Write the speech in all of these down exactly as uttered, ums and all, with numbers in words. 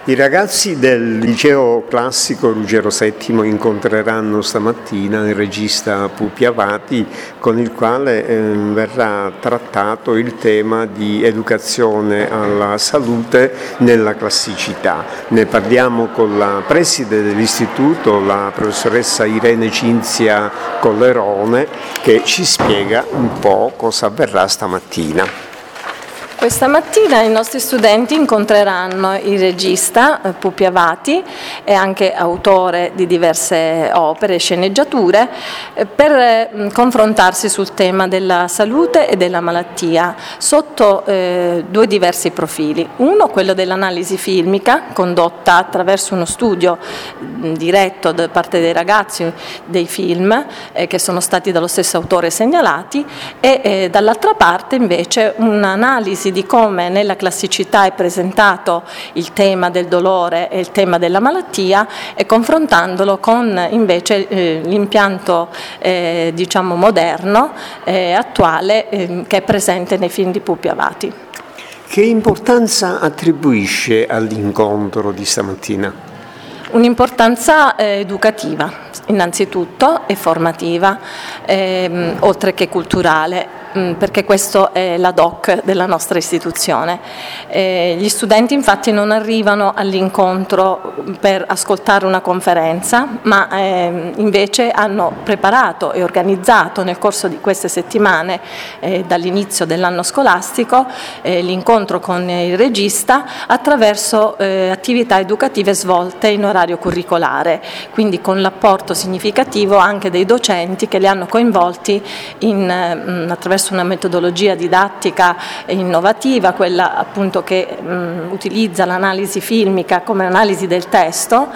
I ragazzi del liceo classico Ruggero settimo incontreranno stamattina il regista Pupi Avati, con il quale eh, verrà trattato il tema di educazione alla salute nella classicità. Ne parliamo con la preside dell'istituto, la professoressa Irene Cinzia Collerone, che ci spiega un po' cosa avverrà stamattina. Questa mattina i nostri studenti incontreranno il regista Pupi Avati, è anche autore di diverse opere e sceneggiature, per confrontarsi sul tema della salute e della malattia sotto eh, due diversi profili. Uno, quello dell'analisi filmica, condotta attraverso uno studio diretto da parte dei ragazzi dei film eh, che sono stati dallo stesso autore segnalati, e eh, dall'altra parte invece un'analisi di come nella classicità è presentato il tema del dolore e il tema della malattia, e confrontandolo con invece eh, l'impianto eh, diciamo moderno e attuale eh, che è presente nei film di Pupi Avati. Che importanza attribuisce all'incontro di stamattina? Un'importanza eh, educativa innanzitutto e formativa, ehm, oltre che culturale, perché questo è l'ad hoc della nostra istituzione. Eh, gli studenti infatti non arrivano all'incontro per ascoltare una conferenza, ma eh, invece hanno preparato e organizzato nel corso di queste settimane, eh, dall'inizio dell'anno scolastico, eh, l'incontro con il regista attraverso eh, attività educative svolte in orario curricolare, quindi con l'apporto significativo anche dei docenti che li hanno coinvolti in, mh, attraverso una metodologia didattica innovativa, quella appunto che mh, utilizza l'analisi filmica come analisi del testo,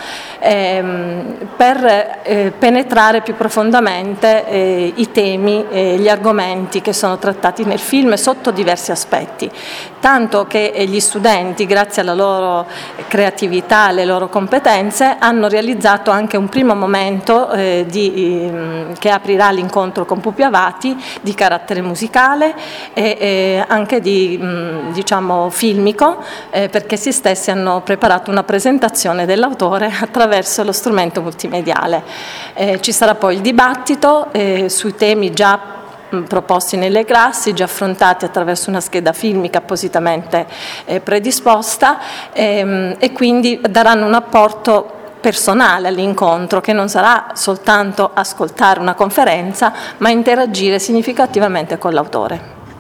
ehm, per eh, penetrare più profondamente eh, i temi e gli argomenti che sono trattati nel film sotto diversi aspetti, tanto che gli studenti, grazie alla loro creatività, alle loro competenze, hanno realizzato anche un primo momento eh, di, eh, che aprirà l'incontro con Pupi Avati di carattere musicale e, e anche di mh, diciamo filmico, eh, perché essi stessi hanno preparato una presentazione dell'autore attraverso lo strumento multimediale. Eh, ci sarà poi il dibattito eh, sui temi già proposti nelle classi, già affrontati attraverso una scheda filmica appositamente eh, predisposta, ehm, e quindi daranno un apporto personale all'incontro, che non sarà soltanto ascoltare una conferenza, ma interagire significativamente con l'autore.